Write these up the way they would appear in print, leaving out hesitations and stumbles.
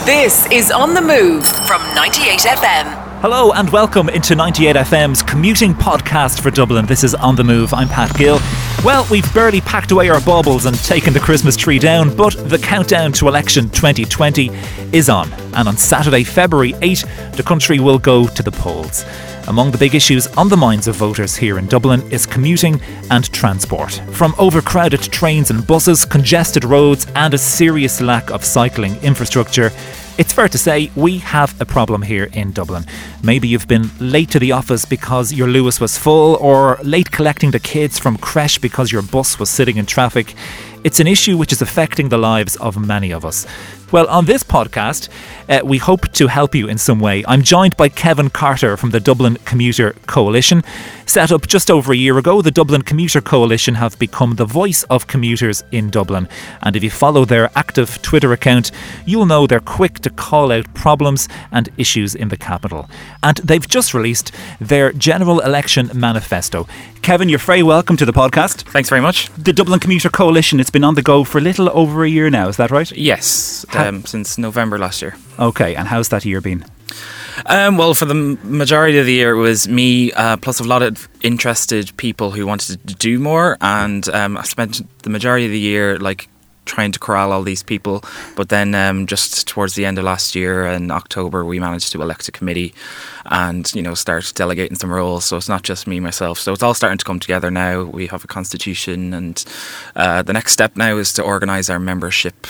This is On The Move from 98 FM. Hello and welcome into 98 FM's commuting podcast for Dublin. This is On The Move. I'm Pat Gill. Well, we've barely packed away our baubles and taken the Christmas tree down, but the countdown to election 2020 is on. And on Saturday, February 8, the country will go to the polls. Among the big issues on the minds of voters here in Dublin is commuting and transport. From overcrowded trains and buses, congested roads and a serious lack of cycling infrastructure, it's fair to say we have a problem here in Dublin. Maybe you've been late to the office because your Luas was full, or late collecting the kids from creche because your bus was sitting in traffic. It's an issue which is affecting the lives of many of us. Well, on this podcast, we hope to help you in some way. I'm joined by Kevin Carter from the Dublin Commuter Coalition. Set up just over a year ago, the Dublin Commuter Coalition have become the voice of commuters in Dublin. And if you follow their active Twitter account, you'll know they're quick to call out problems and issues in the capital. And they've just released their General Election Manifesto. Kevin, you're very welcome to the podcast. Thanks very much. The Dublin Commuter Coalition, it's been on the go for a little over a year now, is that right? Yes, since November last year. Okay, and how's that year been? Well, for the majority of the year, it was me, plus a lot of interested people who wanted to do more. And I spent the majority of the year trying to corral all these people. But then just towards the end of last year in October, we managed to elect a committee and, start delegating some roles. So it's not just me, myself. So it's all starting to come together now. We have a constitution, and the next step now is to organise our membership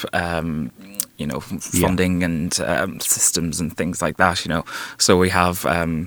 funding and systems and things like that, So we have,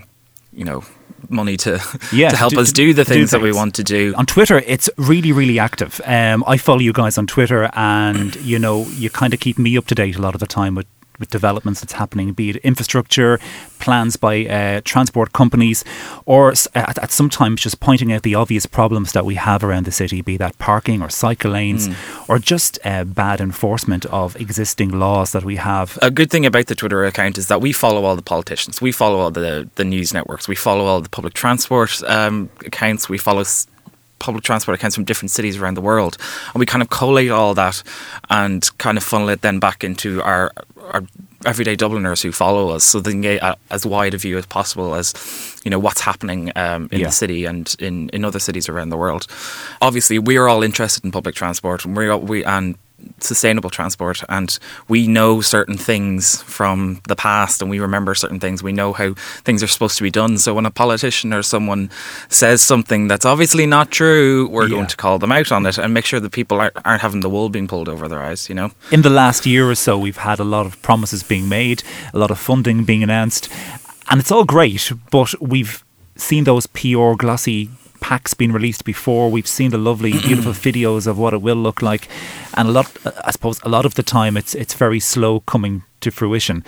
money to help us do the things that we want to do. On Twitter, it's really, really active. I follow you guys on Twitter, and, you kind of keep me up to date a lot of the time with developments that's happening, be it infrastructure, plans by transport companies, or at sometimes just pointing out the obvious problems that we have around the city, be that parking or cycle lanes, or just bad enforcement of existing laws that we have. A good thing about the Twitter account is that we follow all the politicians, we follow all the news networks, we follow all the public transport accounts, we follow public transport accounts from different cities around the world, and we kind of collate all that and kind of funnel it then back into our everyday Dubliners who follow us, so they can get as wide a view as possible as what's happening in the city and in other cities around the world. Obviously, we are all interested in public transport, and sustainable transport, and we know certain things from the past, and we remember certain things. We know how things are supposed to be done. So when a politician or someone says something that's obviously not true, we're going to call them out on it and make sure that people aren't having the wool being pulled over their eyes. In the last year or so, we've had a lot of promises being made, a lot of funding being announced, and it's all great, but we've seen those PR glossy packs being released before. We've seen the lovely, beautiful videos of what it will look like, and a lot of the time it's very slow coming to fruition.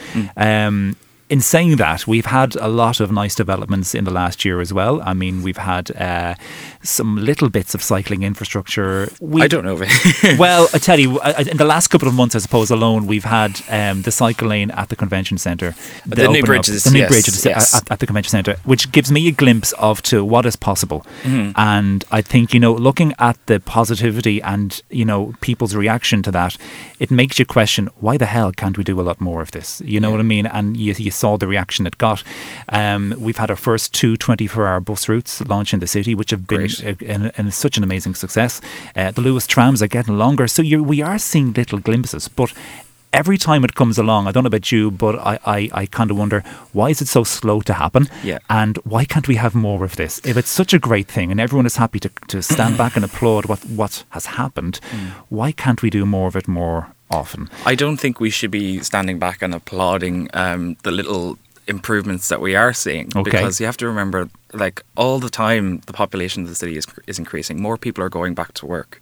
In saying that, we've had a lot of nice developments in the last year as well. I mean, we've had some little bits of cycling infrastructure. I don't know. Well, I tell you, in the last couple of months, I suppose, alone, we've had the cycle lane at the convention centre. The new bridges. At the convention centre, which gives me a glimpse of to what is possible. And I think, looking at the positivity and, people's reaction to that, it makes you question, why the hell can't we do a lot more of this? You know what I mean? And you saw the reaction it got. We've had our first 2 24-hour bus routes launch in the city, which have been such an amazing success. The Luas trams are getting longer, so we are seeing little glimpses, but every time it comes along, I don't know about you, but I kind of wonder, why is it so slow to happen? And why can't we have more of this? If it's such a great thing and everyone is happy to stand back and applaud what has happened, why can't we do more of it more often? I don't think we should be standing back and applauding the little improvements that we are seeing, because you have to remember, all the time the population of the city is increasing. More people are going back to work,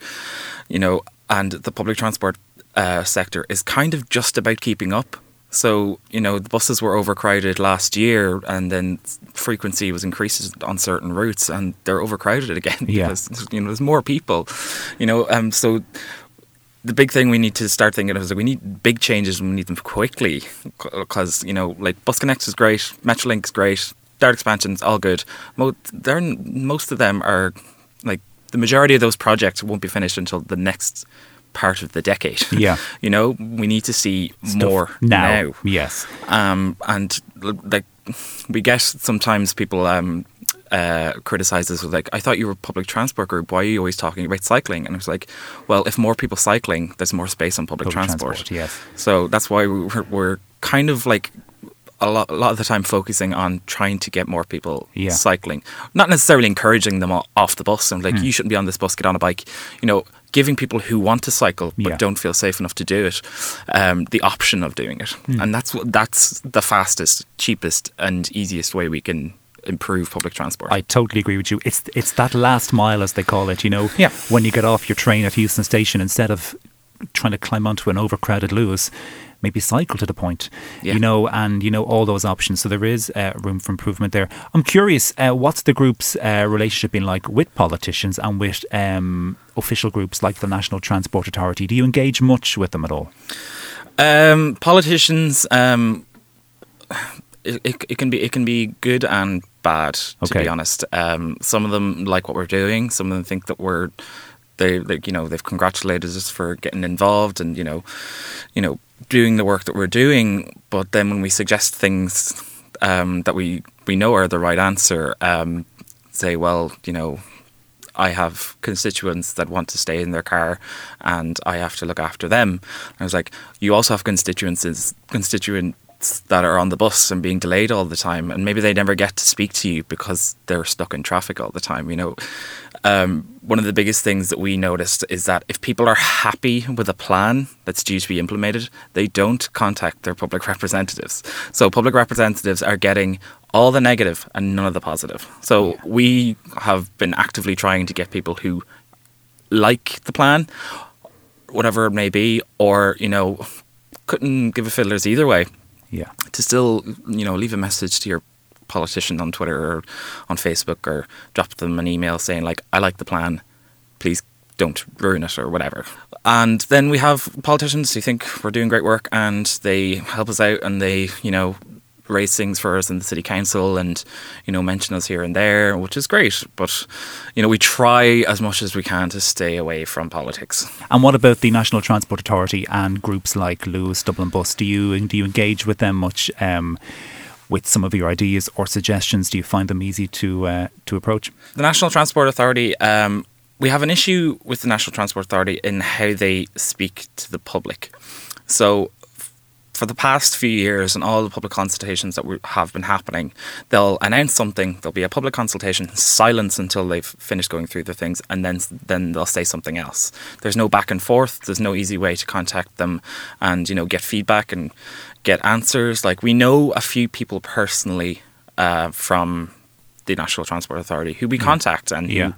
and the public transport sector is kind of just about keeping up. So, the buses were overcrowded last year, and then frequency was increased on certain routes, and they're overcrowded again because there's more people. So the big thing we need to start thinking of is that we need big changes and we need them quickly, because, BusConnect is great, Metrolink is great, Dart expansion's all good. Most of them are, the majority of those projects won't be finished until the next part of the decade. Yeah. You know, we need to see Stuff more now. Yes. And like we get sometimes people criticize us with like, I thought you were a public transport group. Why are you always talking about cycling? And it's like, well, if more people cycling, there's more space on public transport. Yes. So that's why we're kind of like a lot of the time focusing on trying to get more people cycling, not necessarily encouraging them off the bus and like you shouldn't be on this bus, get on a bike. You know, giving people who want to cycle but don't feel safe enough to do it the option of doing it, and that's the fastest, cheapest, and easiest way we can improve public transport. I totally agree with you. It's that last mile, as they call it. You know, when you get off your train at Euston Station, instead of trying to climb onto an overcrowded Luas, maybe cycle to the point, you know, and, you know, all those options. So there is room for improvement there. I'm curious, what's the group's relationship been like with politicians and with official groups like the National Transport Authority? Do you engage much with them at all? Politicians, it can be good and bad, to be honest. Some of them like what we're doing. Some of them think that they've congratulated us for getting involved and you know doing the work that we're doing. But then when we suggest things that we know are the right answer, say, well, you know, I have constituents that want to stay in their car and I have to look after them. I was like, you also have constituents that are on the bus and being delayed all the time, and maybe they never get to speak to you because they're stuck in traffic all the time. You know, one of the biggest things that we noticed is that if people are happy with a plan that's due to be implemented, they don't contact their public representatives. So public representatives are getting all the negative and none of the positive. So we have been actively trying to get people who like the plan, whatever it may be, or, you know, couldn't give a fiddler's either way. Yeah. To still, you know, leave a message to your politician on Twitter or on Facebook, or drop them an email saying like, I like the plan, please don't ruin it, or whatever. And then we have politicians who think we're doing great work and they help us out and they, you know, raise things for us in the city council and, you know, mention us here and there, which is great. But, you know, we try as much as we can to stay away from politics. And what about the National Transport Authority and groups like Luas, Dublin Bus? Do you engage with them much with some of your ideas or suggestions? Do you find them easy to approach? The National Transport Authority, we have an issue with the National Transport Authority in how they speak to the public. So for the past few years and all the public consultations that have been happening, they'll announce something, there'll be a public consultation, silence until they've finished going through the things, and then they'll say something else. There's no back and forth, there's no easy way to contact them and, you know, get feedback and get answers. Like, we know a few people personally from the National Transport Authority who we contact and who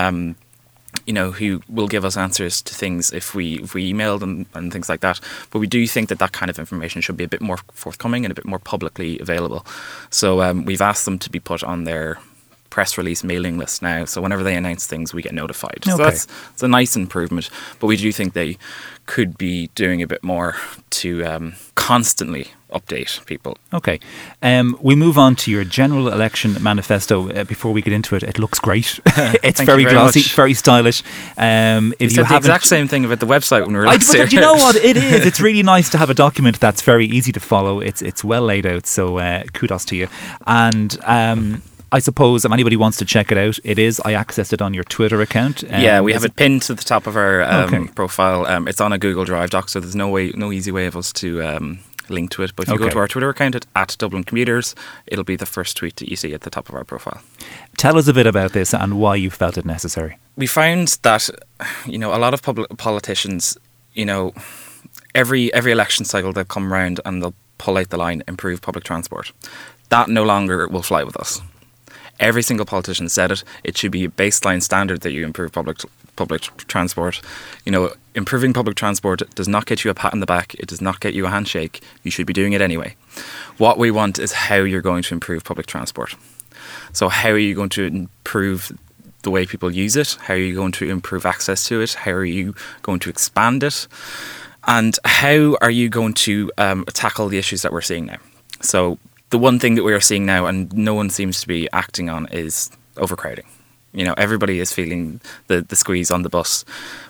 you know, who will give us answers to things if we email them and things like that. But we do think that kind of information should be a bit more forthcoming and a bit more publicly available. So we've asked them to be put on their press release mailing list now. So whenever they announce things, we get notified. Okay. So that's a nice improvement. But we do think they could be doing a bit more to constantly update people. Okay. We move on to your general election manifesto. Before we get into it, it looks great. It's very glossy, very stylish. If you said the exact same thing about the website when we were last here. But you know what? It is. It's really nice to have a document that's very easy to follow. It's well laid out. So kudos to you. And I suppose if anybody wants to check it out, it is. I accessed it on your Twitter account. Yeah, we have it pinned to the top of our profile. It's on a Google Drive doc, so there's no easy way of us to link to it. But if you go to our Twitter account at Dublin Commuters, it'll be the first tweet that you see at the top of our profile. Tell us a bit about this and why you felt it necessary. We found that, you know, a lot of public politicians, you know, every election cycle they'll come around and they'll pull out the line, improve public transport. That no longer will fly with us. Every single politician said it. It should be a baseline standard that you improve public transport. You know, improving public transport does not get you a pat on the back. It does not get you a handshake. You should be doing it anyway. What we want is how you're going to improve public transport. So how are you going to improve the way people use it? How are you going to improve access to it? How are you going to expand it? And how are you going to tackle the issues that we're seeing now? So the one thing that we are seeing now, and no one seems to be acting on, is overcrowding. You know, everybody is feeling the squeeze on the bus.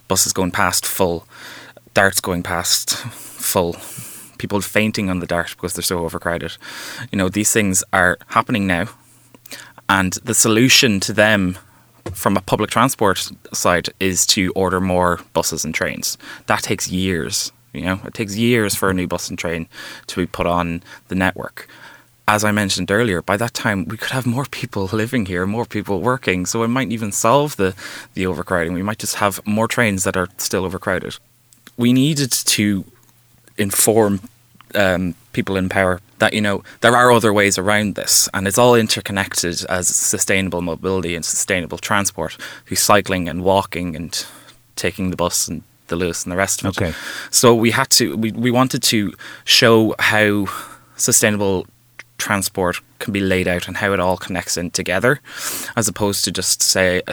buses going past full, darts going past full, people fainting on the dart because they're so overcrowded. These things are happening now, and the solution to them from a public transport side is to order more buses and trains. That takes years. It takes years for a new bus and train to be put on the network. As I mentioned earlier, by that time we could have more people living here, more people working, so it might even solve the overcrowding. We might just have more trains that are still overcrowded. We needed to inform people in power that there are other ways around this, and it's all interconnected as sustainable mobility and sustainable transport through cycling and walking and taking the bus and the Luas and the rest of it. Okay. So we wanted to show how sustainable transport can be laid out and how it all connects in together, as opposed to just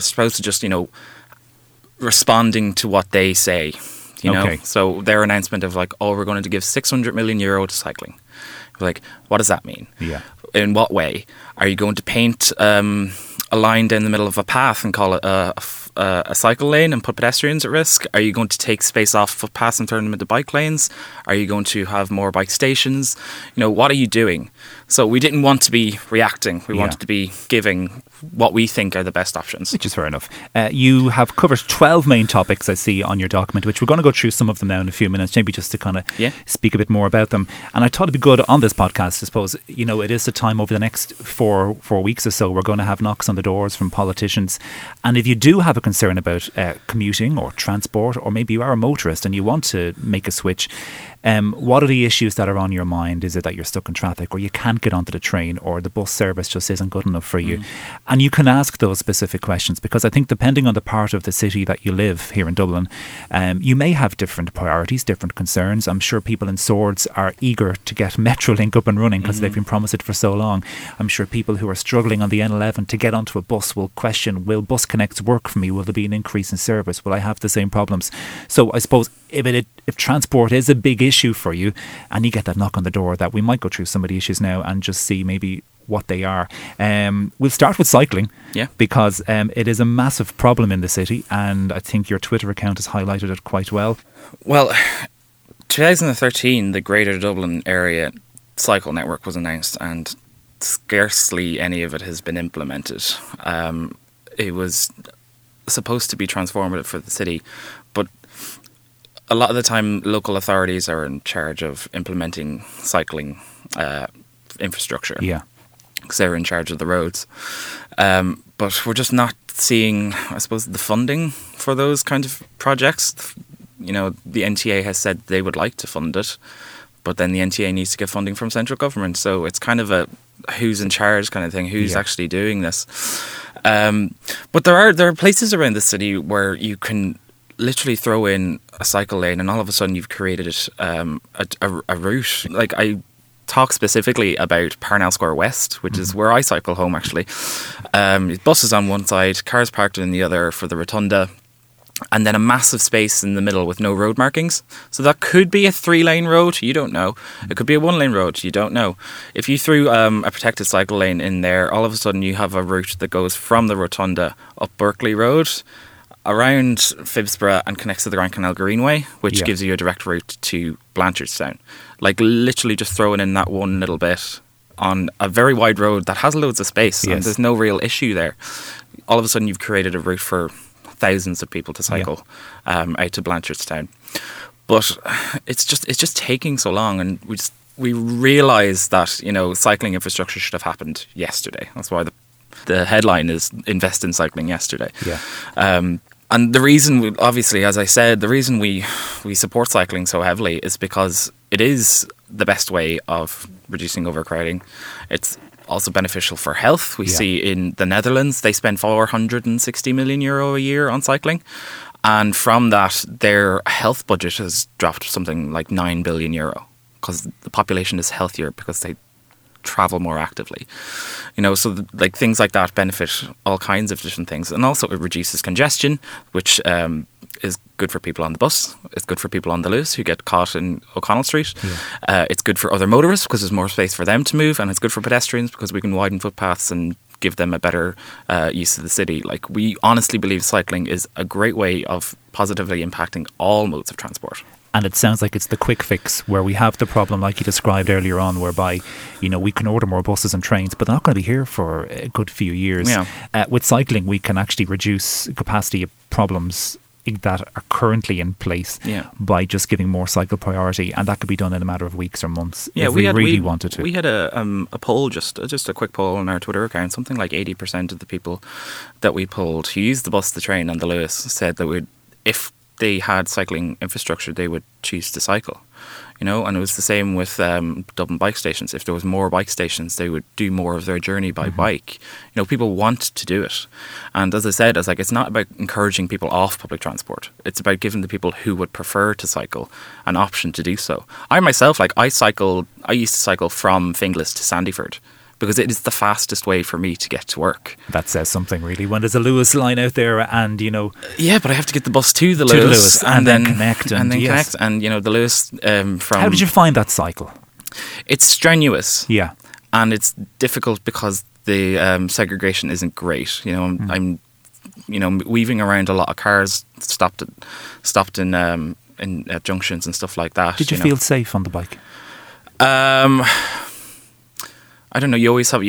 responding to what they say. Okay. So their announcement of we're going to give €600 million to cycling. What does that mean? Yeah. In what way? Are you going to paint a line down the middle of a path and call it a cycle lane and put pedestrians at risk? Are you going to take space off footpaths and turn them into bike lanes? Are you going to have more bike stations? What are you doing? So we didn't want to be reacting. We wanted to be giving what we think are the best options. Which is fair enough. You have covered 12 main topics I see on your document, which we're going to go through some of them now in a few minutes, maybe just to kind of speak a bit more about them. And I thought it'd be good on this podcast, I suppose, it is the time over the next four weeks or so, we're going to have knocks on the doors from politicians. And if you do have a concern about commuting or transport, or maybe you are a motorist and you want to make a switch, what are the issues that are on your mind? Is it that you're stuck in traffic, or you can't get onto the train, or the bus service just isn't good enough for you? And you can ask those specific questions, because I think depending on the part of the city that you live here in Dublin, you may have different priorities, different concerns. I'm sure people in Swords are eager to get Metrolink up and running because they've been promised it for so long. I'm sure people who are struggling on the N11 to get onto a bus will question, will Bus Connects work for me? Will there be an increase in service? Will I have the same problems? So I suppose if transport is a big issue for you and you get that knock on the door, that we might go through some of the issues now and just see maybe what they are. We'll start with cycling, because it is a massive problem in the city, and I think your Twitter account has highlighted it quite well. Well, 2013, the Greater Dublin Area Cycle Network was announced, and scarcely any of it has been implemented. It was supposed to be transformative for the city, but a lot of the time local authorities are in charge of implementing cycling infrastructure. Yeah. Because they're in charge of the roads. But we're just not seeing, I suppose, the funding for those kind of projects. The NTA has said they would like to fund it, but then the NTA needs to get funding from central government. So it's kind of a who's in charge kind of thing, who's actually doing this. But there are places around the city where you can literally throw in a cycle lane and all of a sudden you've created a route. I talk specifically about Parnell Square West, which is where I cycle home actually. Buses on one side, cars parked in the other for the rotunda, and then a massive space in the middle with no road markings. So that could be a 3-lane road, you don't know. It could be a 1-lane road, you don't know. If you threw a protected cycle lane in there, all of a sudden you have a route that goes from the rotunda up Berkeley Road, around Phibsborough, and connects to the Grand Canal Greenway, which gives you a direct route to Blanchardstown. Literally just throwing in that one little bit on a very wide road that has loads of space, and there's no real issue there. All of a sudden you've created a route for thousands of people to cycle out to Blanchardstown. But it's just taking so long, and we realise that cycling infrastructure should have happened yesterday. That's why the headline is "Invest in Cycling Yesterday." And the reason, obviously, as I said, the reason we support cycling so heavily is because it is the best way of reducing overcrowding. It's also beneficial for health. We see in the Netherlands, they spend €460 million a year on cycling. And from that, their health budget has dropped something like €9 billion, because the population is healthier because they travel more actively. So things like that benefit all kinds of different things. And also it reduces congestion, which is good for people on the bus. It's good for people on the Luas who get caught in O'Connell Street. It's good for other motorists because there's more space for them to move, and it's good for pedestrians because we can widen footpaths and give them a better use of the city. Like, we honestly believe cycling is a great way of positively impacting all modes of transport. And it sounds like it's the quick fix where we have the problem, like you described earlier on, whereby, we can order more buses and trains, but they're not going to be here for a good few years. Yeah. With cycling, we can actually reduce capacity problems that are currently in place by just giving more cycle priority, and that could be done in a matter of weeks or months if we really wanted to. We had a poll, just a quick poll on our Twitter account. Something like 80% of the people that we polled who used the bus, the train and the Luas said that if they had cycling infrastructure, they would choose to cycle. And it was the same with Dublin bike stations. If there was more bike stations, they would do more of their journey by bike. People want to do it. And as I said, it's not about encouraging people off public transport. It's about giving the people who would prefer to cycle an option to do so. I myself, I used to cycle from Finglas to Sandyford, because it is the fastest way for me to get to work. That says something, really. When there's a Luas line out there and, Yeah, but I have to get the bus to the Luas. And then connect. Connect. And, the Luas from... How did you find that cycle? It's strenuous. Yeah. And it's difficult because the segregation isn't great. I'm weaving around a lot of cars, stopped in junctions and stuff like that. Did you feel safe on the bike? I don't know. You always have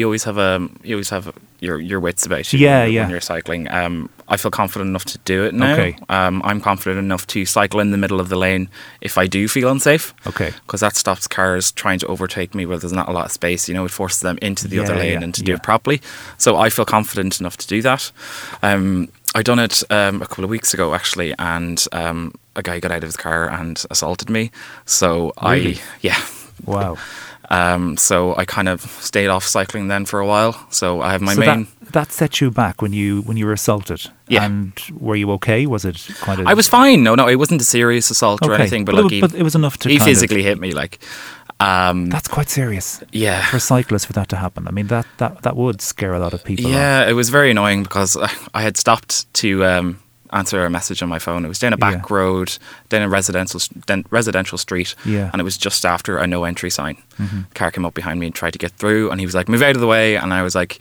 your wits about you when you're cycling. I feel confident enough to do it now. Okay. I'm confident enough to cycle in the middle of the lane if I do feel unsafe. Okay. Because that stops cars trying to overtake me where there's not a lot of space. It forces them into the other lane and to do it properly. So I feel confident enough to do that. I done it a couple of weeks ago actually, and a guy got out of his car and assaulted me. So really? Wow. So I kind of stayed off cycling then for a while. So I have my main... That set you back when you were assaulted? Yeah. And were you okay? Was it quite a... I was fine. No, it wasn't a serious assault or anything. But it was enough to he physically hit me. That's quite serious. Yeah. For cyclists for that to happen. I mean, that would scare a lot of people. Yeah, it was very annoying because I had stopped to... answer a message on my phone. It was down a back road, down a residential street, and it was just after a no entry sign. Mm-hmm. Car came up behind me and tried to get through, and he was like, "Move out of the way," and I was like,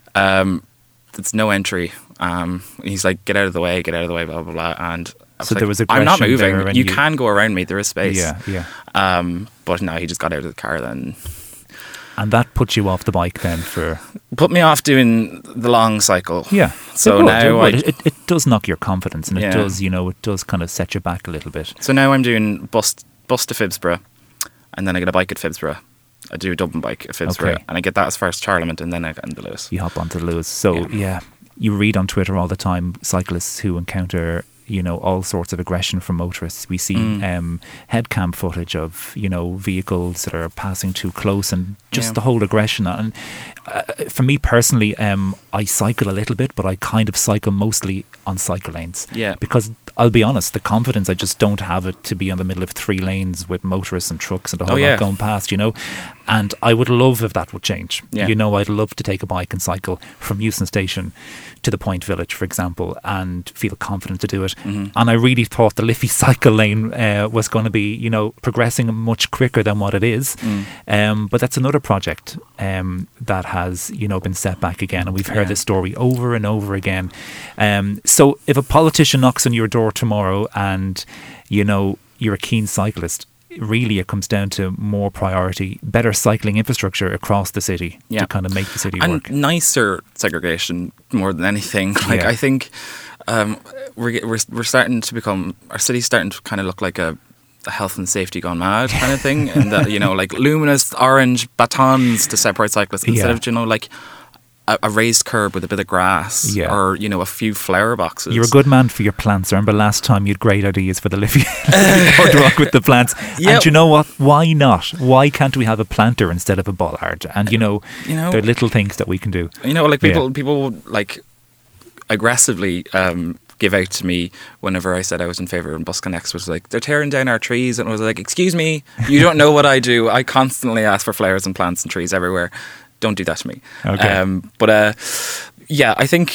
"It's no entry." And he's like, "Get out of the way, blah blah blah." And I was so like, there was aggression. I'm not moving. There You can go around me. There is space. Yeah. But no, he just got out of the car then. And that put you off the bike then for... Put me off doing the long cycle. Yeah. So now it does knock your confidence, and it does kind of set you back a little bit. So now I'm doing bus to Phibsborough, and then I get a bike at Phibsborough. I do a Dublin bike at Phibsborough, and I get that as far as Charlemont, and then I get into the Luas. You hop onto the Luas. So you read on Twitter all the time cyclists who encounter all sorts of aggression from motorists. We see headcam footage of vehicles that are passing too close, and just the whole aggression. And for me personally, I cycle a little bit, but I kind of cycle mostly on cycle lanes. Yeah. Because I'll be honest, the confidence, I just don't have it to be on the middle of 3 lanes with motorists and trucks and the whole lot going past, And I would love if that would change. Yeah. I'd love to take a bike and cycle from Euston Station to the Point Village, for example, and feel confident to do it. Mm-hmm. And I really thought the Liffey cycle lane was going to be, progressing much quicker than what it is. But that's another project that has, been set back again. And we've heard this story over and over again. So if a politician knocks on your door tomorrow and, you're a keen cyclist, really it comes down to more priority, better cycling infrastructure across the city to kind of make the city work. And nicer segregation more than anything. I think we're starting to become, our city's starting to kind of look like a health and safety gone mad kind of thing. And that, like luminous orange batons to separate cyclists instead of, a raised curb with a bit of grass or, a few flower boxes. You're a good man for your plants. I remember last time you had great ideas for the Liffey boardwalk with the plants. Yep. And you know what? Why not? Why can't we have a planter instead of a bollard? And, there are little things that we can do. People like aggressively give out to me whenever I said I was in favour, and BusConnects was like, they're tearing down our trees, and I was like, excuse me, you don't know what I do. I constantly ask for flowers and plants and trees everywhere. Don't do that to me. Okay. I think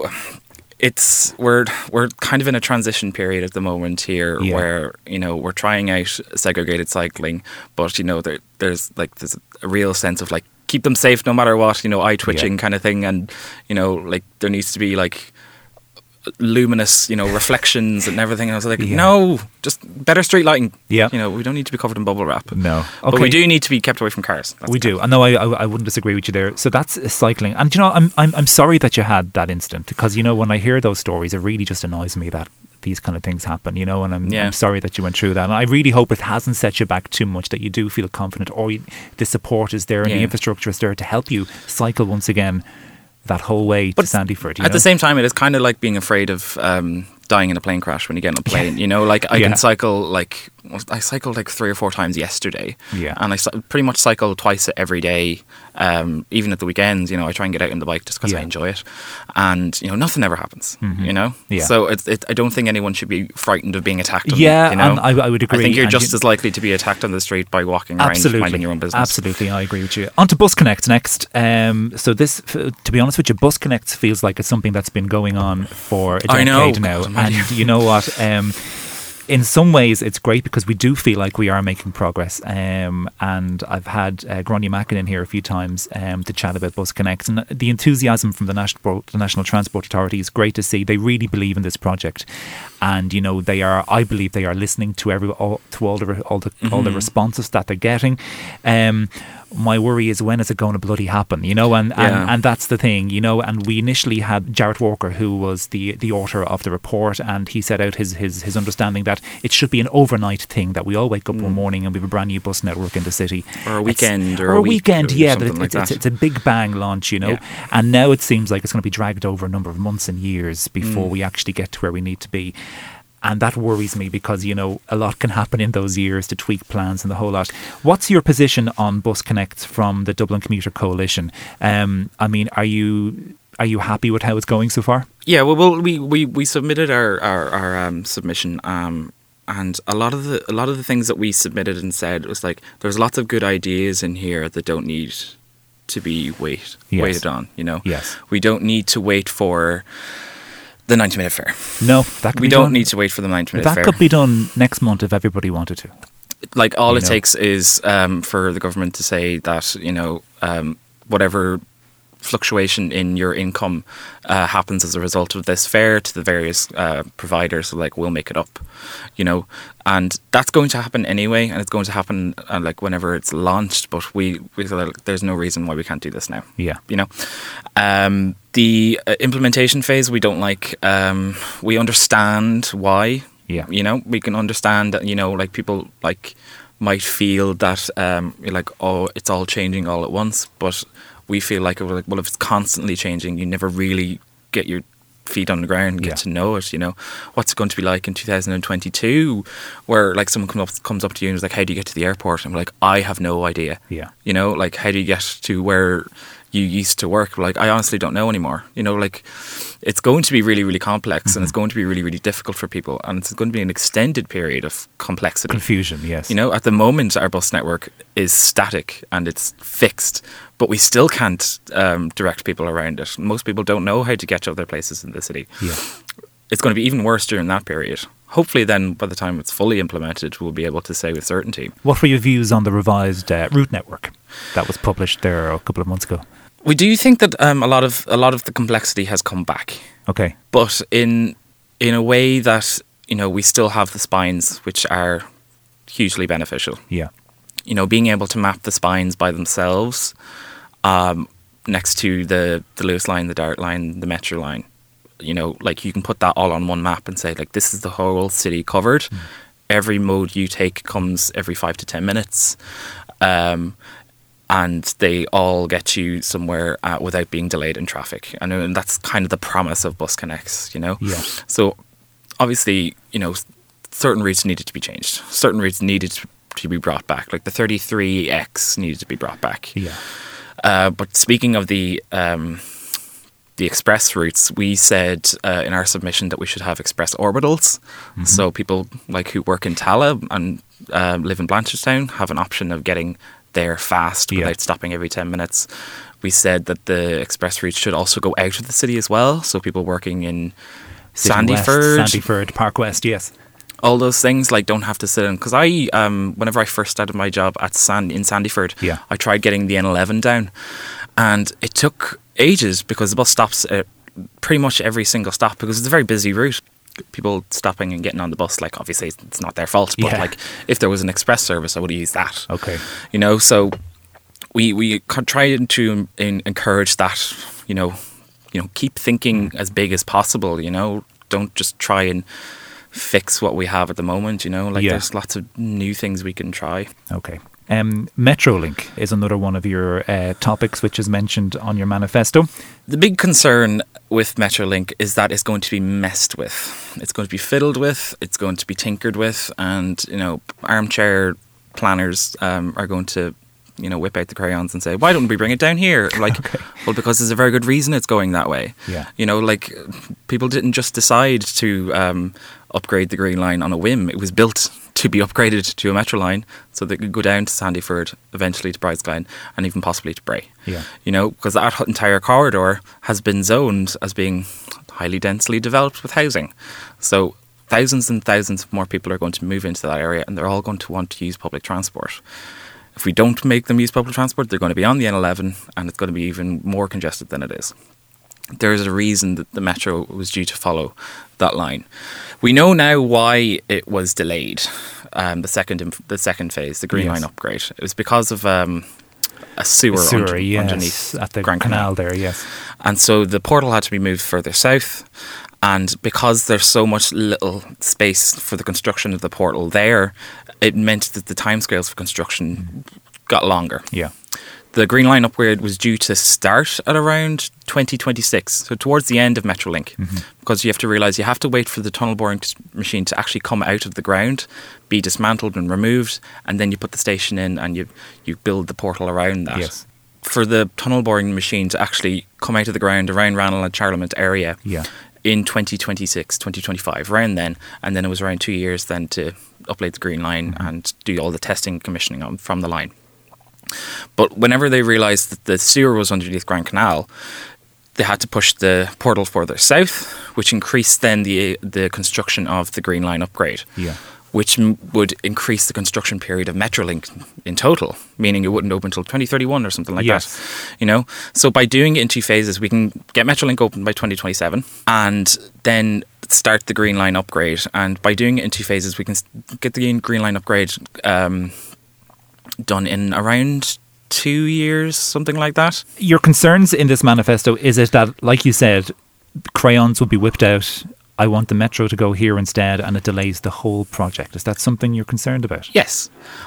we're kind of in a transition period at the moment here, where we're trying out segregated cycling, but there's a real sense of like keep them safe no matter what, eye twitching kind of thing. And, like there needs to be like luminous, reflections and everything. And I was like, no, just better street lighting. Yeah. We don't need to be covered in bubble wrap. No. Okay. But we do need to be kept away from cars. We do. I know. I wouldn't disagree with you there. So that's cycling. And I'm sorry that you had that incident, because when I hear those stories, it really just annoys me that these kind of things happen, and I'm sorry that you went through that. And I really hope it hasn't set you back too much, that you do feel confident, or the support is there and the infrastructure is there to help you cycle once again that whole way to Sandyford. At the same time, it is kind of like being afraid of dying in a plane crash when you get on a plane. Like I can cycle I cycled like 3 or 4 times yesterday. Yeah. And I pretty much cycle twice every day, even at the weekends. I try and get out on the bike just because I enjoy it. And, nothing ever happens, Yeah. So I don't think anyone should be frightened of being attacked. And I would agree. I think you're just as likely to be attacked on the street by walking around minding your own business. Absolutely, I agree with you. On to Bus Connect next. So this, to be honest with you, Bus Connect feels like it's something that's been going on for a decade now. And you know what? In some ways, it's great because we do feel like we are making progress. And I've had Gráinne Mackin in here a few times to chat about Bus Connect. And the enthusiasm from the National Transport Authority is great to see. They really believe in this project. And, I believe they are listening to all the responses that they're getting. My worry is, when is it going to bloody happen? And that's the thing, and we initially had Jarrett Walker, who was the author of the report, and he set out his understanding that it should be an overnight thing, that we all wake up one morning and we have a brand new bus network in the city. Or a weekend. Or a weekend, yeah. But it's a big bang launch, And now it seems like it's going to be dragged over a number of months and years before we actually get to where we need to be. And that worries me because, a lot can happen in those years to tweak plans and the whole lot. What's your position on Bus Connect from the Dublin Commuter Coalition? Are you happy with how it's going so far? Yeah, well, we submitted our submission, and a lot of the things that we submitted and said was like, there's lots of good ideas in here that don't need to be waited on. Yes. We don't need to wait for the 90-minute fare. No, we don't need to wait for the 90-minute fare. That could be done next month if everybody wanted to. Like all it takes is for the government to say that whatever fluctuation in your income happens as a result of this fare to the various providers, like we'll make it up, and that's going to happen anyway, and it's going to happen whenever it's launched. But we there's no reason why we can't do this now. Yeah, the implementation phase we don't like. We understand why. Yeah, we can understand that people might feel that it's all changing all at once, but we feel like if it's constantly changing, you never really get your feet on the ground and get to know it. What's it going to be like in 2022, where someone comes up to you and is like, how do you get to the airport? And I'm like, I have no idea. Yeah. How do you get to where you used to work? I honestly don't know anymore. It's going to be really, really complex, and it's going to be really, really difficult for people, and it's going to be an extended period of complexity. Confusion, yes. At the moment, our bus network is static and it's fixed, but we still can't direct people around it. Most people don't know how to get to other places in the city. Yeah. It's going to be even worse during that period. Hopefully then, by the time it's fully implemented, we'll be able to say with certainty. What were your views on the revised route network that was published there a couple of months ago? We do think that a lot of the complexity has come back. Okay. But in a way that, we still have the spines, which are hugely beneficial. Yeah. Being able to map the spines by themselves next to the Luas line, the Dart line, the Metro line. You can put that all on one map and say, this is the whole city covered. Every mode you take comes every 5 to 10 minutes. And they all get you somewhere without being delayed in traffic. And that's kind of the promise of Bus Connects, Yeah. So obviously, certain routes needed to be changed. Certain routes needed to be brought back. Like the 33X needed to be brought back. Yeah. But speaking of the express routes, we said in our submission that we should have express orbitals. Mm-hmm. So people who work in Tala and live in Blanchardstown have an option of getting there fast without stopping every 10 minutes. We said that the express routes should also go out of the city as well. So people working in City Sandyford. West, Sandyford, Park West, yes. all those things, like, don't have to sit in. Because I, whenever I first started my job in Sandyford, I tried getting the N11 down, and it took ages because the bus stops at pretty much every single stop, because it's a very busy route. People stopping and getting on the bus, like, obviously it's not their fault, but like, if there was an express service, I would have used that. Okay. You know, so we tried to encourage that, you know, keep thinking as big as possible, you know, don't just try and fix what we have at the moment, you know, like there's lots of new things we can try. Okay. Metrolink is another one of your topics which is mentioned on your manifesto. The big concern with Metrolink is that it's going to be messed with. It's going to be fiddled with, it's going to be tinkered with, and, you know, armchair planners are going to, you know, whip out the crayons and say, why don't we bring it down here? Like, well, because there's a very good reason it's going that way. Yeah. You know, like, people didn't just decide to upgrade the Green Line on a whim. It was built to be upgraded to a metro line so they could go down to Sandyford, eventually to Brightskyne, and even possibly to Bray. Yeah. You know, because that entire corridor has been zoned as being highly densely developed with housing. So thousands and thousands of more people are going to move into that area, and they're all going to want to use public transport. If we don't make them use public transport, they're going to be on the N11, and it's going to be even more congested than it is. There is a reason that the metro was due to follow that line. We know now why it was delayed. The second phase, the Green Line upgrade, it was because of a sewer underneath at the Grand Canal there. Yes, and so the portal had to be moved further south. And because there's so much little space for the construction of the portal there, it meant that the timescales for construction got longer. Yeah. The Green Line upgrade was due to start at around 2026, so towards the end of Metrolink, because you have to realise you have to wait for the tunnel boring machine to actually come out of the ground, be dismantled and removed, and then you put the station in and you build the portal around that. Yes. For the tunnel boring machine to actually come out of the ground around Ranelagh and Charlemont area in 2026, 2025, around then, and then it was around 2 years then to upload the Green Line and do all the testing and commissioning from the line. But whenever they realised that the sewer was underneath Grand Canal, they had to push the portal further south, which increased then the construction of the Green Line upgrade, which would increase the construction period of Metrolink in total, meaning it wouldn't open until 2031 or something like that. You know, so by doing it in two phases, we can get Metrolink open by 2027, and then start the Green Line upgrade. And by doing it in two phases, we can get the Green Line upgrade done in around 2 years, something like that. Your concerns in this manifesto, is it that, like you said, crayons will be whipped out, I want the metro to go here instead, and it delays the whole project? Is that something you're concerned about? Yes,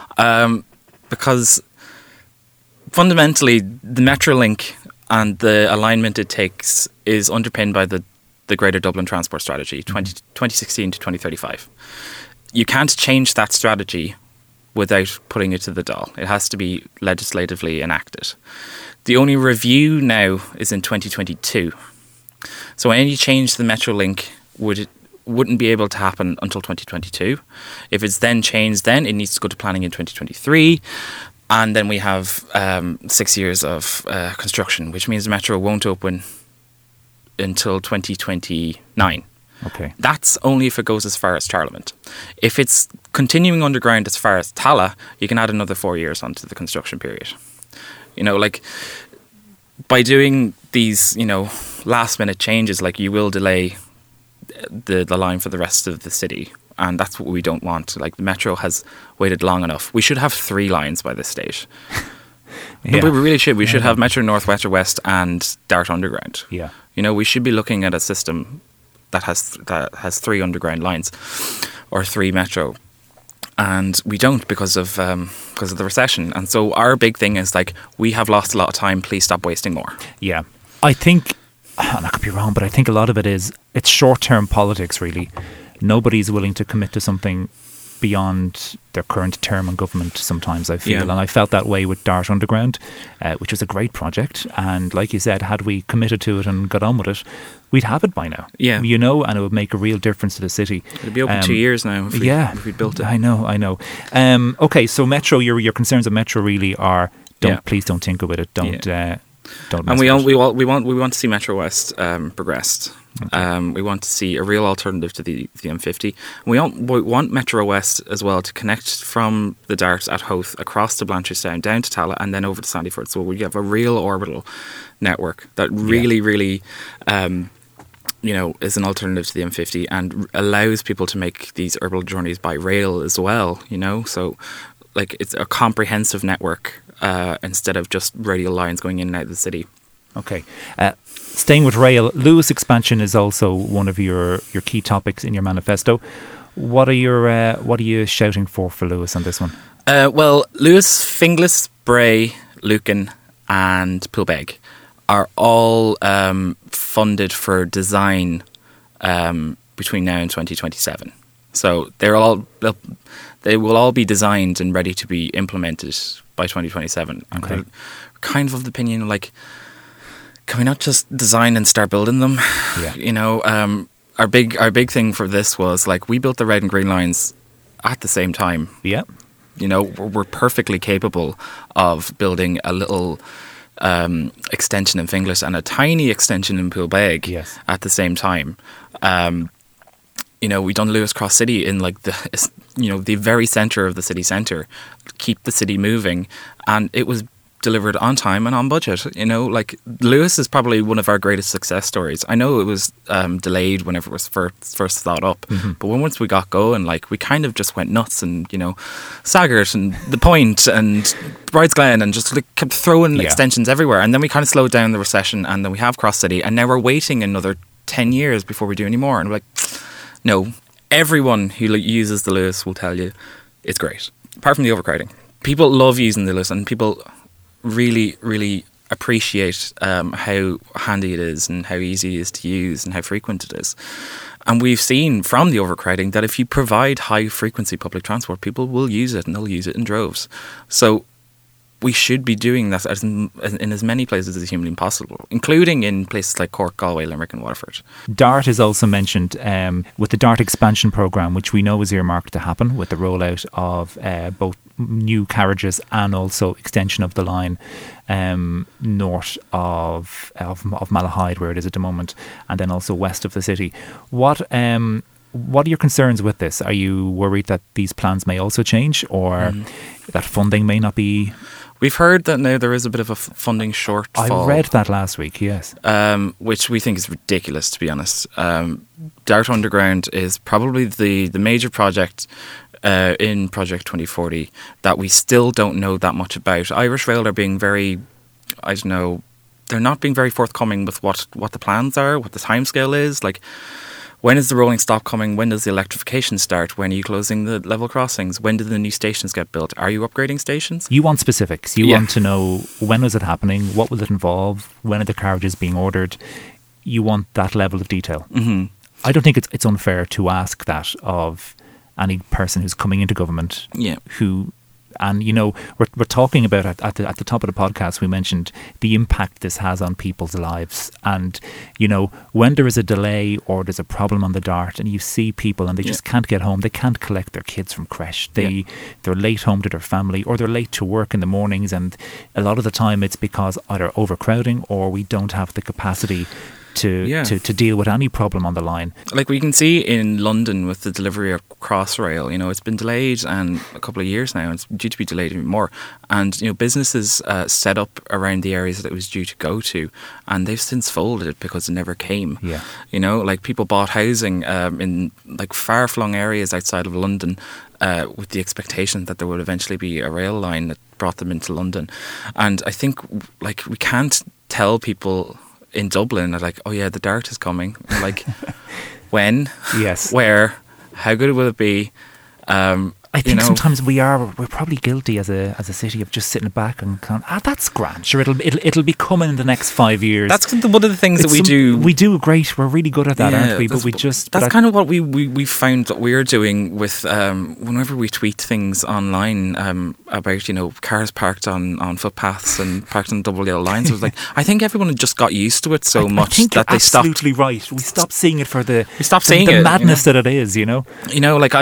because fundamentally the Metrolink and the alignment it takes is underpinned by the Greater Dublin Transport Strategy 2016 to 2035. You can't change that strategy without putting it to the doll. It has to be legislatively enacted. The only review now is in 2022. So any change to the Metrolink wouldn't be able to happen until 2022. If it's then changed, then it needs to go to planning in 2023. And then we have 6 years of construction, which means the metro won't open until 2029. Okay. That's only if it goes as far as Charlemont. If it's continuing underground as far as Tallaght, you can add another 4 years onto the construction period. You know, like, by doing these, you know, last minute changes, like, you will delay the line for the rest of the city, and that's what we don't want. Like, the metro has waited long enough. We should have 3 lines by this stage. We really should. We should have Metro North, Metro West, and Dart Underground. Yeah. You know, we should be looking at a system that has 3 underground lines or 3 metro, and we don't because of the recession. And so our big thing is, like, we have lost a lot of time. Please stop wasting more. Yeah, I think, and I could be wrong, but I think a lot of it's short-term politics, really. Nobody's willing to commit to something beyond their current term in government sometimes, I feel. And I felt that way with Dart Underground, which was a great project. And like you said, had we committed to it and got on with it, we'd have it by now. Yeah. You know, and it would make a real difference to the city. It'd be open 2 years now if we built it. I know. Okay, so Metro, your concerns of Metro really are, please don't tinker with it. don't. And we want to see Metro West progressed. Okay. We want to see a real alternative to the M50. We want Metro West as well to connect from the Dart at Howth across to Blanchardstown, down to Tallaght, and then over to Sandyford. So we have a real orbital network that really is an alternative to the M50 and allows people to make these urban journeys by rail as well. So like it's a comprehensive network instead of just radial lines going in and out of the city. Okay. Staying with rail, Luas expansion is also one of your key topics in your manifesto. What are you shouting for Luas on this one? Well, Luas, Finglas, Bray, Lucan, and Poolbeg are all funded for design between now and 2027. So they will all be designed and ready to be implemented by 2027. Okay. And we're kind of the opinion, like, can we not just design and start building them? Yeah. Our big thing for this was, like, we built the red and green lines at the same time. Yeah. We're perfectly capable of building a little extension in Finglas and a tiny extension in Poolbeg at the same time. We done Luas Cross City in like the very centre of the city centre, keep the city moving, and it was delivered on time and on budget. Like Luas is probably one of our greatest success stories. I know it was delayed whenever it was first thought up, but once we got going, like we kind of just went nuts, and Saggart and The Point and Brides Glen, and just like kept throwing extensions everywhere. And then we kind of slowed down the recession, and then we have Cross City, and now we're waiting another 10 years before we do any more. And we're like, no, everyone who uses the Luas will tell you it's great, apart from the overcrowding. People love using the Luas, and people really, really appreciate how handy it is and how easy it is to use and how frequent it is. And we've seen from the overcrowding that if you provide high frequency public transport, people will use it, and they'll use it in droves. So we should be doing that in as many places as humanly possible, including in places like Cork, Galway, Limerick and Waterford. DART is also mentioned with the DART expansion programme, which we know is earmarked to happen with the rollout of both new carriages and also extension of the line north of Malahide, where it is at the moment, and then also west of the city. What are your concerns with this? Are you worried that these plans may also change, or that funding may not be? We've heard that now there is a bit of a funding shortfall. I read that last week, yes. Which we think is ridiculous, to be honest. Dart Underground is probably the major project in Project 2040 that we still don't know that much about. Irish Rail are being very, they're not being very forthcoming with what the plans are, what the timescale is. Like, when is the rolling stock coming? When does the electrification start? When are you closing the level crossings? When do the new stations get built? Are you upgrading stations? You want specifics. You want to know, when is it happening? What will it involve? When are the carriages being ordered? You want that level of detail. Mm-hmm. I don't think it's unfair to ask that of any person who's coming into government who... And, we're talking about, at the top of the podcast, we mentioned the impact this has on people's lives. And, when there is a delay or there's a problem on the Dart and you see people and they just can't get home, they can't collect their kids from creche, they're late home to their family, or they're late to work in the mornings. And a lot of the time it's because either overcrowding or we don't have the capacity to deal with any problem on the line. Like we can see in London with the delivery of Crossrail, it's been delayed and a couple of years now, and it's due to be delayed even more. And businesses set up around the areas that it was due to go to, and they've since folded because it never came. Yeah. Like people bought housing in like far-flung areas outside of London with the expectation that there would eventually be a rail line that brought them into London. And I think like we can't tell people in Dublin are like, oh yeah, the Dart is coming. Like, when? Yes. Where? How good will it be? I think sometimes we're probably guilty as a city of just sitting back and going, that's grand. Sure, it'll be coming in the next 5 years. That's one of the things that we do. We do great. We're really good at that, aren't we? But that's kind of what we found that we're doing with whenever we tweet things online about cars parked on footpaths and parked on double yellow lines. It was like, I think everyone just got used to it so much that they stopped. Absolutely right. We stopped seeing it for the madness that it is.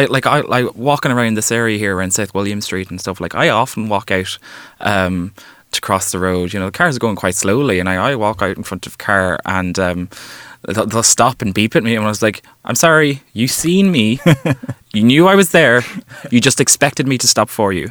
I walking around this area here around South William Street and stuff. Like I often walk out to cross the road, the cars are going quite slowly, and I walk out in front of a car, and they'll stop and beep at me, and I was like, I'm sorry, you seen me, you knew I was there, you just expected me to stop for you.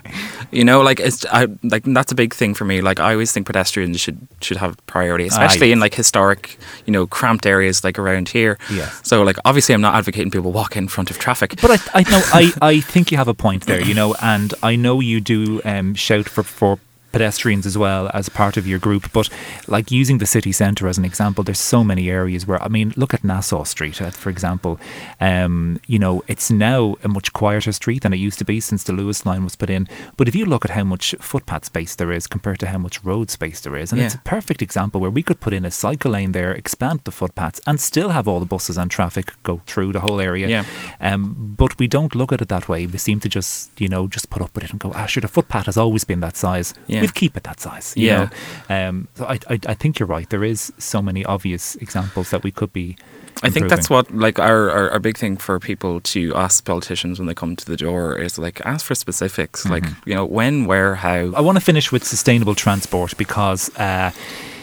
That's a big thing for me. Like, I always think pedestrians should have priority, especially in like historic, cramped areas like around here. Yeah. So like, obviously I'm not advocating people walk in front of traffic. But I think you have a point there, and I know you do shout for pedestrians as well as part of your group, but like using the city centre as an example, there's so many areas where, look at Nassau Street, for example. It's now a much quieter street than it used to be since the Lewis line was put in. But if you look at how much footpath space there is compared to how much road space there is, and it's a perfect example where we could put in a cycle lane there, expand the footpaths, and still have all the buses and traffic go through the whole area. Yeah. But we don't look at it that way. We seem to just put up with it and go, sure, the footpath has always been that size. Yeah. We'll keep it that size. You know? So I think you're right. There is so many obvious examples that we could be I think that's what, like, our big thing for people to ask politicians when they come to the door is, like, ask for specifics. Like, when, where, how. I want to finish with sustainable transport because, I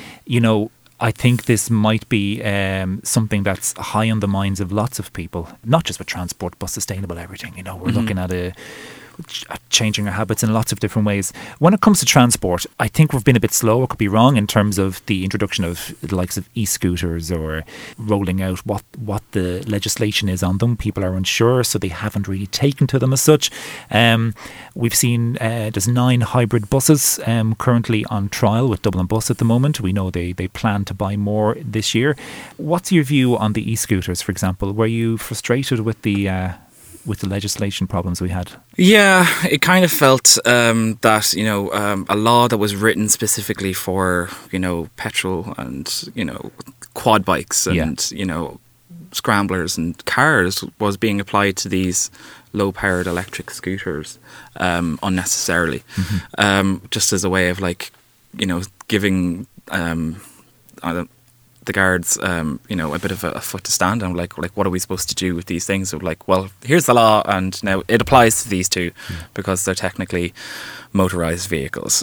think this might be something that's high on the minds of lots of people, not just with transport, but sustainable everything. We're looking at changing our habits in lots of different ways. When it comes to transport, I think we've been a bit slow. I could be wrong in terms of the introduction of the likes of e-scooters or rolling out what the legislation is on them. People are unsure, so they haven't really taken to them as such. We've seen there's 9 hybrid buses currently on trial with Dublin Bus at the moment. We know they plan to buy more this year. What's your view on the e-scooters, for example? Were you frustrated with the legislation problems we had? Yeah, it kind of felt that, a law that was written specifically for, petrol and, quad bikes and, scramblers and cars was being applied to these low-powered electric scooters unnecessarily, just as a way of, like, giving the guards, a bit of a foot to stand on. Like, what are we supposed to do with these things? So, like, well, here's the law, and now it applies to these two because they're technically motorised vehicles.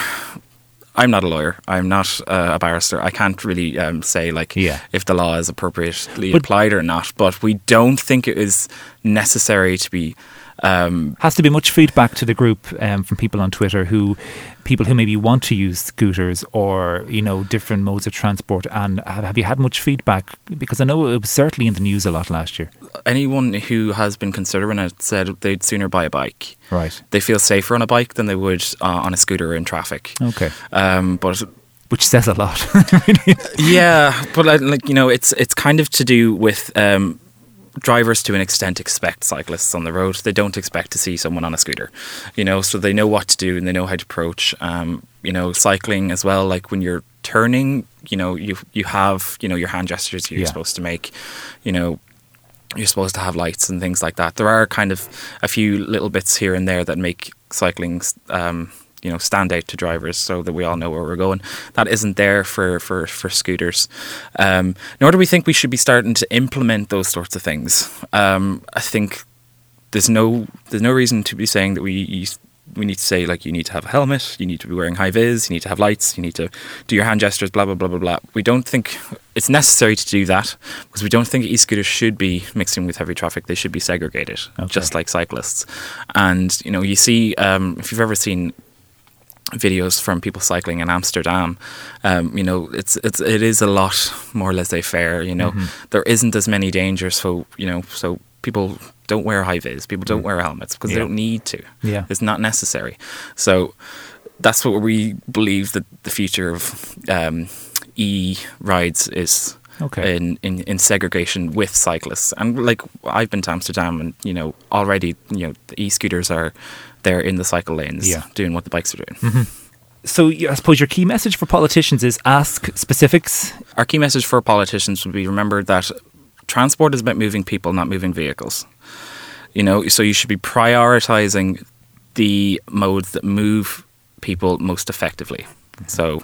I'm not a lawyer. I'm not a barrister. I can't really say, like, if the law is appropriately applied or not. But we don't think it is necessary to be. Has to be much feedback to the group from people on Twitter people who maybe want to use scooters or different modes of transport, and have you had much feedback? Because I know it was certainly in the news a lot last year. Anyone who has been considering it said they'd sooner buy a bike. Right. They feel safer on a bike than they would on a scooter in traffic. Okay. But which says a lot. Yeah, but it's kind of to do with drivers to an extent expect cyclists on the road. They don't expect to see someone on a scooter, so they know what to do and they know how to approach. Cycling as well, like when you're turning, you have, your hand gestures you're supposed to make, you're supposed to have lights and things like that. There are kind of a few little bits here and there that make cycling stand out to drivers so that we all know where we're going. That isn't there for scooters. Nor do we think we should be starting to implement those sorts of things. I think there's no reason to be saying that we need to say, like, you need to have a helmet, you need to be wearing high vis, you need to have lights, you need to do your hand gestures, blah, blah, blah, blah, blah. We don't think it's necessary to do that because we don't think e-scooters should be mixing with heavy traffic. They should be segregated, just like cyclists. And, you see, if you've ever seen videos from people cycling in Amsterdam, it is a lot more laissez-faire. There isn't as many dangers, so people don't wear high vis, people don't wear helmets because they don't need to. It's not necessary. So that's what we believe that the future of e-rides is. In segregation with cyclists. And, like, I've been to Amsterdam and already the e-scooters are there in the cycle lanes doing what the bikes are doing. So I suppose your key message for politicians is ask specifics. Our key message for politicians would be, remember that transport is about moving people, not moving vehicles. So you should be prioritising the modes that move people most effectively. So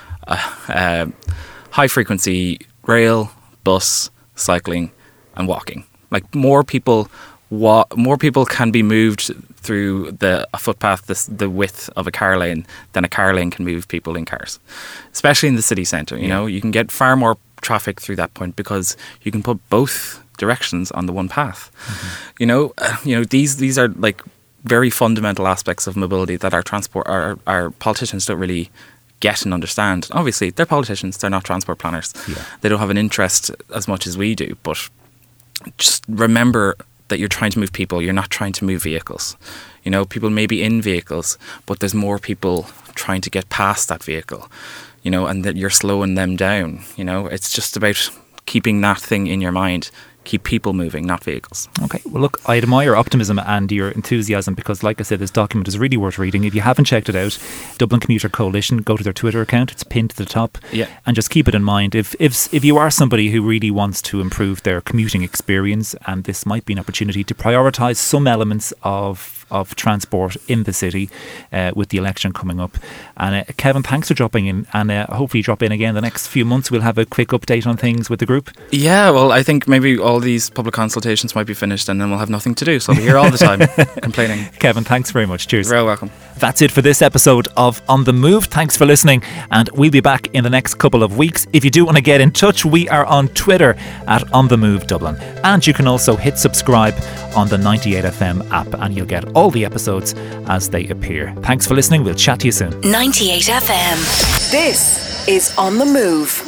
high frequency rail, bus, cycling and walking. Like, more people more people can be moved through a footpath the width of a car lane than a car lane can move people in cars, especially in the city centre. You know, you can get far more traffic through that point because you can put both directions on the one path. Mm-hmm. You know, these are like very fundamental aspects of mobility that our politicians don't really get and understand. Obviously, they're politicians; they're not transport planners. Yeah. They don't have an interest as much as we do. But just remember that you're trying to move people. You're not trying to move vehicles. You know, people may be in vehicles, but there's more people trying to get past that vehicle. You know, and that you're slowing them down. You know, it's just about keeping that thing in your mind. Keep people moving, not vehicles. Okay, well look, I admire your optimism and your enthusiasm because, like I said, this document is really worth reading. If you haven't checked it out, Dublin Commuter Coalition, go to their Twitter account, it's pinned to the top. Yeah. And just keep it in mind, if you are somebody who really wants to improve their commuting experience, and this might be an opportunity to prioritise some elements of transport in the city with the election coming up. And Kevin, thanks for dropping in, and hopefully drop in again the next few months. We'll have a quick update on things with the group. Yeah, well, I think maybe all these public consultations might be finished and then we'll have nothing to do, so I'll be here all the time complaining. Kevin, thanks very much. Cheers. You're very welcome. That's it for this episode of On The Move. Thanks for listening, and we'll be back in the next couple of weeks. If you do want to get in touch, we are on Twitter at On The Move Dublin, and you can also hit subscribe on the 98FM app and you'll get all the episodes as they appear. Thanks for listening. We'll chat to you soon. 98FM. This is On The Move.